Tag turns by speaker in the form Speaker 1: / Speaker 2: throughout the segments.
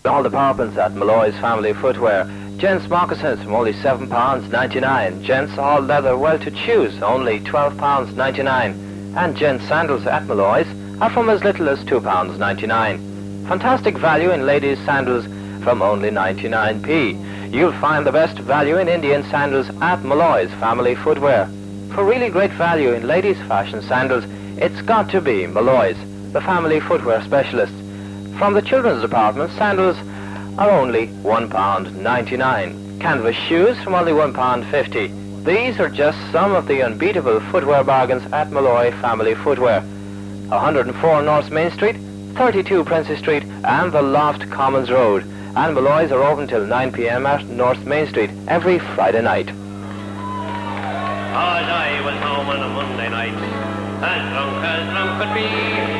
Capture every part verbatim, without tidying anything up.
Speaker 1: All the departments at Malloy's Family Footwear. Gents moccasins from only seven pounds ninety-nine. Gents all leather well to choose, only twelve pounds ninety-nine. And gents sandals at Malloy's are from as little as two pounds ninety-nine. Fantastic value in ladies' sandals from only ninety-nine p. You'll find the best value in Indian sandals at Malloy's Family Footwear. For really great value in ladies' fashion sandals, it's got to be Malloy's, the family footwear specialists. From the children's department, sandals are only one pound ninety-nine. Canvas shoes from only one pound fifty. These are just some of the unbeatable footwear bargains at Malloy Family Footwear. one hundred four North Main Street, thirty-two Princess Street and the Loft Commons Road. And Malloy's are open till nine p m at North Main Street every Friday night.
Speaker 2: As I was home on a Monday night, as drunk as drunk could be,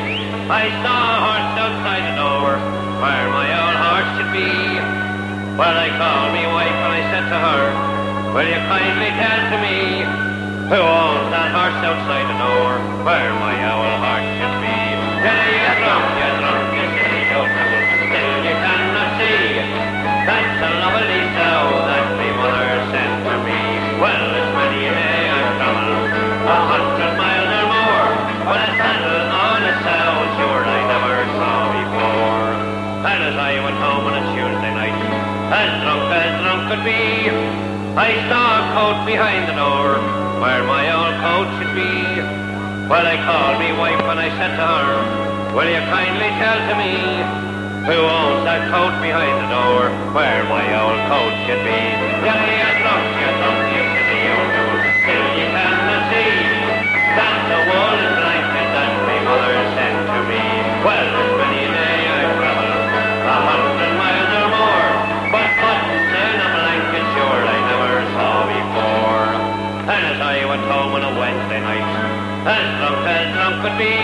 Speaker 2: I saw a horse outside the door, where my old horse should be. Well, I called me wife and I said to her, will you kindly tell to me, who owns that horse outside the door, where my old horse should be? Yeah, you drunk, you drunk, you silly old fool, still you cannot see, that's a lovely sow that my mother sent to me. Well, it's many a day I've travelled, a hundred miles or more, but a saddle on a sow, sure I never saw before. And as I went home on a Tuesday night, as drunk as drunk could be, I saw a coat behind the door, where my old coat should be. Well, I called me wife and I said to her, will you kindly tell to me, who owns that coat behind the door, where my old coat should be? Yeah, you drunk, you drunk, you silly old fool, still you cannot see, that's a woolen blanket that my mother sent to me. Well, there's many a day I've travelled, a hundred miles or more, but buttons in a blanket sure I never saw before. And as I went home on a Wednesday night, as drunk as drunk could be,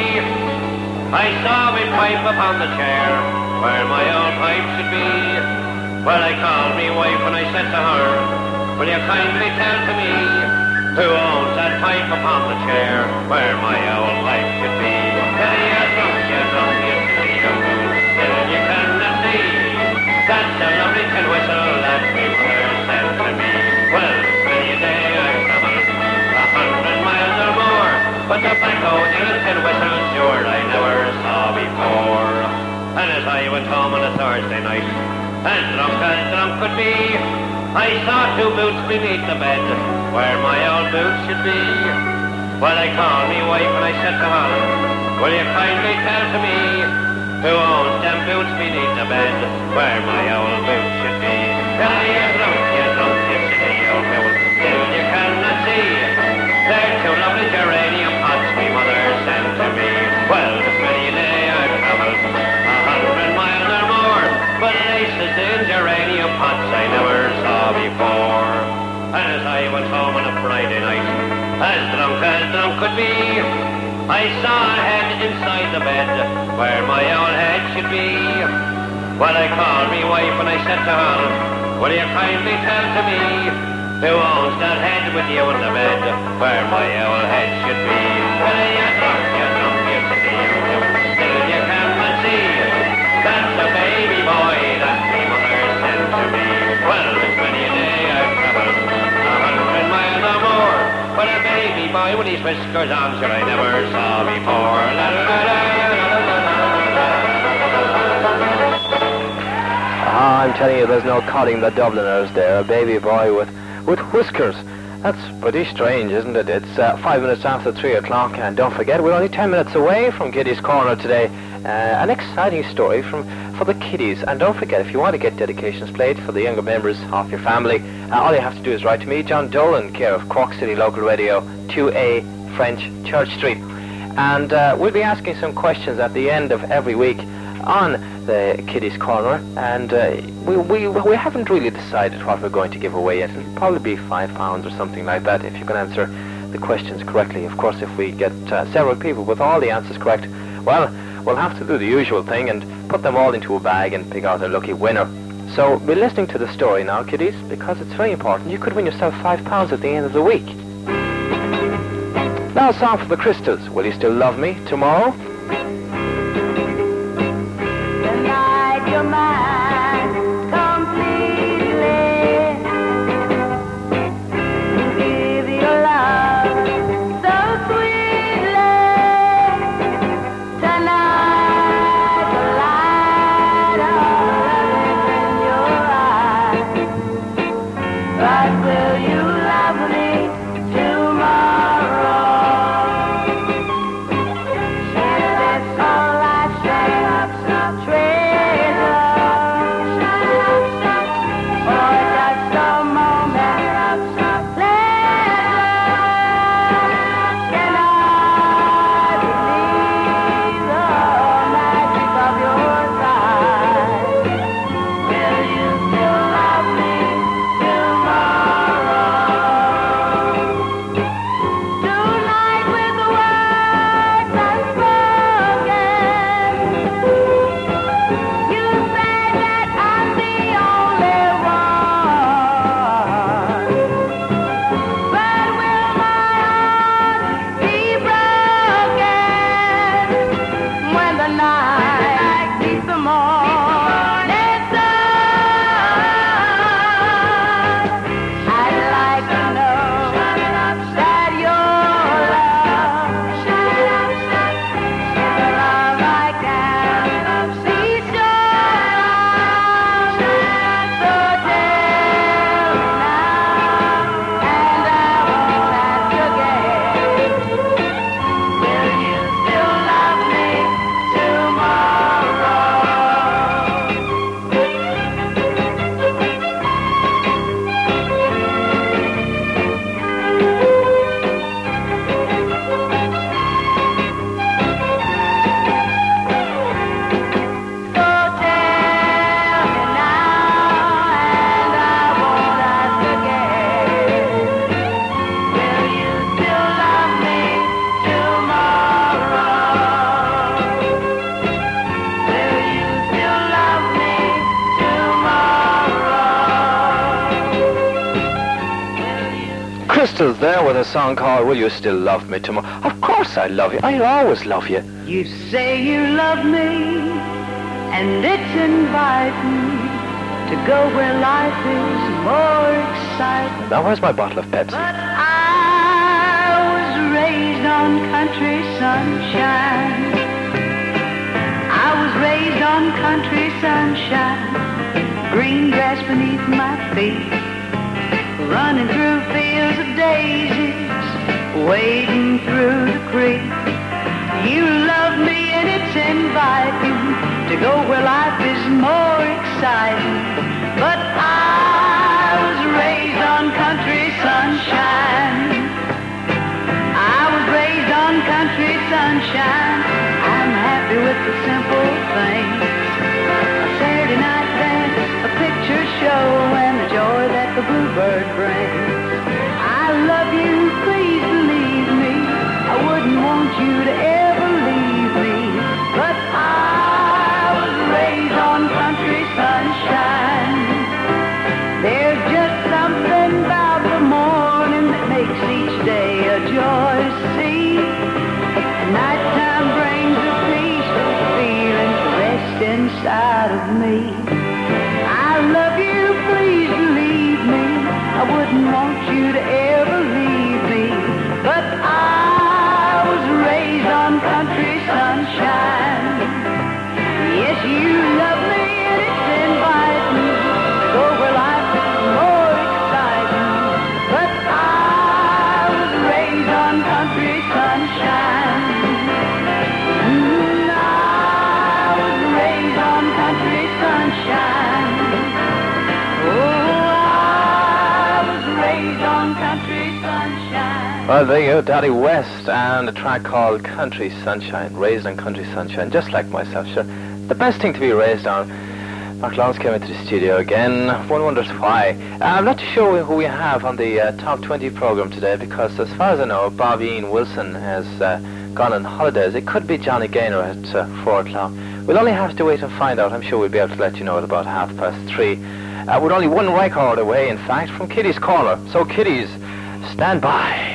Speaker 2: I saw my pipe upon the chair, where my old pipe should be. Well, I called me wife and I said to her, will you kindly tell to me, who owns that pipe upon the chair, where my old pipe should be? Yeah, you drunk, you drunk, you silly old fool, still you cannot see, that's a lovely tin whistle that my mother sent to me. Well, it's many a day I've travelled, a hundred miles or more, but tobacco in a tin whistle sure I never saw before. And as I went home on a Thursday night, as drunk as drunk could be, I saw two boots beneath the bed, where my old boots should be. Well, I called me wife and I said to her, will you kindly tell to me, who owns them boots beneath the bed, where my old boots should be? Yeah, you drunk, you drunk, you silly old fool, still you cannot see, they're two lovely geranium pots my mother sent to me. Well, this many a day I've travelled, a hundred miles or more, but laces in geranium pots I never saw before. And as I went home on a Friday night, as drunk as drunk could be, I saw a head inside the bed, where my old head should be. Well, I called me wife and I said to her, will you kindly tell to me, who owns that head with you in the bed, where my old head should be? Well, you drunk, you drunk, you silly old fool, still you cannot see, that's a baby boy that my mother sent to me. Well, it's many a day I've travelled, a hundred miles or more, but a baby boy with his whiskers on sure I never saw before. La, la, la, la, la, la, la.
Speaker 1: Ah, I'm telling you, there's no codding the Dubliners there. A baby boy with, with whiskers. That's pretty strange, isn't it? It's uh, five minutes after three o'clock, and don't forget, we're only ten minutes away from Kiddies Corner today. Uh, an exciting story from for the kiddies. And don't forget, if you want to get dedications played for the younger members of your family, uh, all you have to do is write to me, John Dolan, care of Cork City Local Radio, two A French Church Street. And uh, we'll be asking some questions at the end of every week on the Kiddies Corner, and uh, we, we we haven't really decided what we're going to give away yet. It'll probably be five pounds or something like that if you can answer the questions correctly. Of course, if we get uh, several people with all the answers correct, well, we'll have to do the usual thing and put them all into a bag and pick out a lucky winner. So be listening to the story now, kiddies, because it's very important. You could win yourself five pounds at the end of the week. Now a song for the Crystals. Will You Still Love Me Tomorrow?
Speaker 3: Tonight you're mine.
Speaker 1: Pistols there with a song called Will You Still Love Me Tomorrow? Of course I love you. I'll always love you.
Speaker 3: You say you love me, and it's inviting to go where life is more exciting.
Speaker 1: Now where's my bottle of Pepsi?
Speaker 3: But I was raised on country sunshine. I was raised on country sunshine. Green grass beneath my feet, running through fields of daisies, wading through the creek. You love me and it's inviting to go where life is more exciting. But I was raised on country sunshine. I was raised on country sunshine. I'm happy with the simple things. A Saturday night dance, a picture show, and the joy that the bluebird brings. I love you, please believe me. I wouldn't want you to ever leave me. But I was raised on country sunshine. There's just something about the morning that makes each day a joy to see. Nighttime brings a peaceful feeling to rest inside of me. I love you, please believe me. I wouldn't want you to ever leave me. But I was raised on country sunshine. Yes, you love me and it's inviting to go where life is more exciting. But I was raised on country sunshine. Mm, I was raised on country sunshine. Oh, I was raised on country sunshine.
Speaker 1: Well, there you go, Daddy West, and a track called Country Sunshine, raised on country sunshine, just like myself, sure. The best thing to be raised on. Mark Lawrence came into the studio again. One wonders why. Uh, I'm not too sure who we have on the uh, top twenty program today, because as far as I know, Bob Ian Wilson has uh, gone on holidays. It could be Johnny Gaynor at uh, four o'clock. We'll only have to wait and find out. I'm sure we'll be able to let you know at about half past three. Uh, we're only one record away, in fact, from Kitty's Corner. So, kiddies, stand by.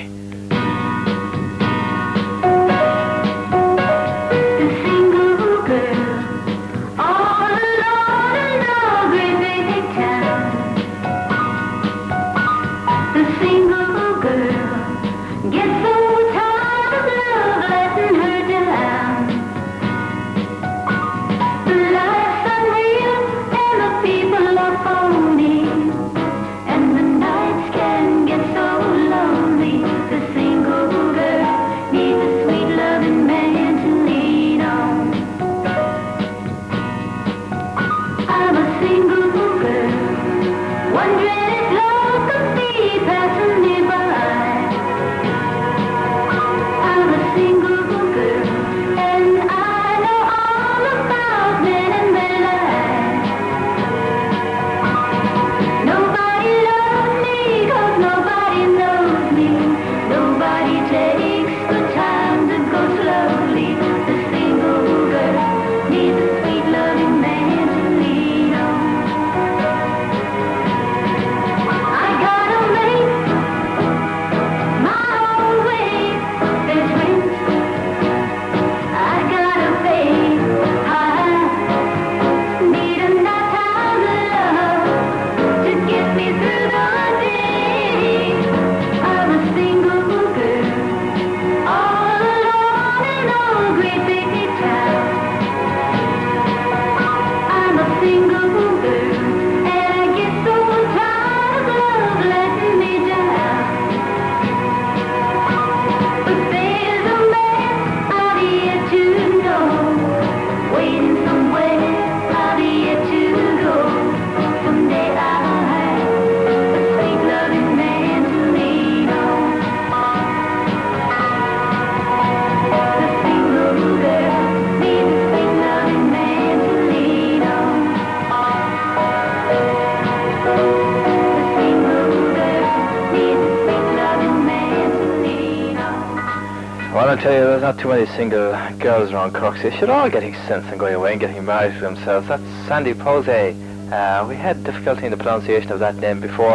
Speaker 1: Well, I tell you, there's not too many single girls around Cork. They should all getting sense and going away and getting married to themselves. That's Sandy Posey. Uh, we had difficulty in the pronunciation of that name before.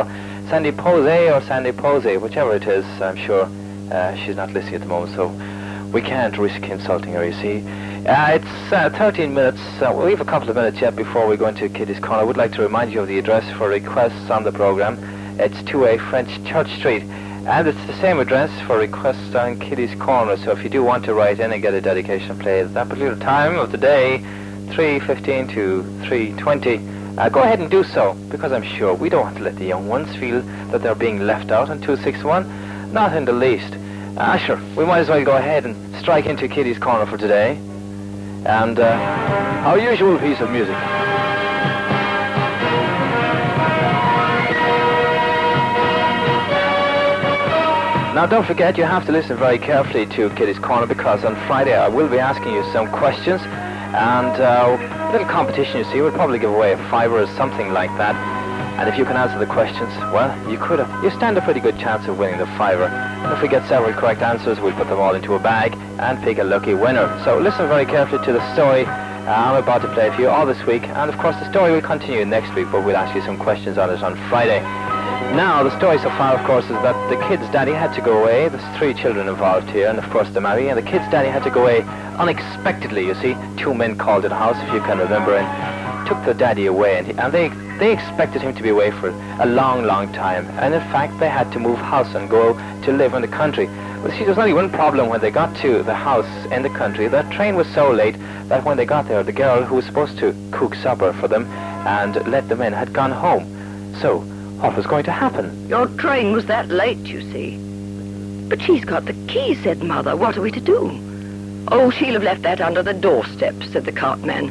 Speaker 1: Sandy Posey or Sandy Posey, whichever it is, I'm sure. Uh, she's not listening at the moment, so we can't risk insulting her, you see. Uh, it's uh, thirteen minutes. Uh, we have a couple of minutes yet before we go into Kitty's Corner. I would like to remind you of the address for requests on the program. It's two A French Church Street. And it's the same address for requests on Kitty's Corner. So if you do want to write in and get a dedication played at that particular time of the day, three fifteen to three twenty, uh, go ahead and do so, because I'm sure we don't want to let the young ones feel that they're being left out on two six one. Not in the least. Ah, uh, sure, we might as well go ahead and strike into Kitty's Corner for today. And uh, our usual piece of music. Now don't forget, you have to listen very carefully to Kitty's Corner, because on Friday I will be asking you some questions, and uh, a little competition, you see. We'll probably give away a fiver or something like that. And if you can answer the questions, well, you could have, you stand a pretty good chance of winning the fiver. And if we get several correct answers, we'll put them all into a bag and pick a lucky winner. So listen very carefully to the story uh, I'm about to play for you all this week. And of course the story will continue next week, but we'll ask you some questions on it on Friday. Now, the story so far, of course, is that the kid's daddy had to go away. There's three children involved here, and of course the Mary, and the kid's daddy had to go away unexpectedly, you see. Two men called at the house, if you can remember, and took the daddy away, and, he, and they they expected him to be away for a long, long time, and in fact they had to move house and go to live in the country. Well, see, there's only one problem. When they got to the house in the country, the train was so late that when they got there, the girl who was supposed to cook supper for them and let them in had gone home. So, what was going to happen?
Speaker 4: Your train was that late, you see. But she's got the key, said Mother. What are we to do? Oh, she'll have left that under the doorstep, said the cartman.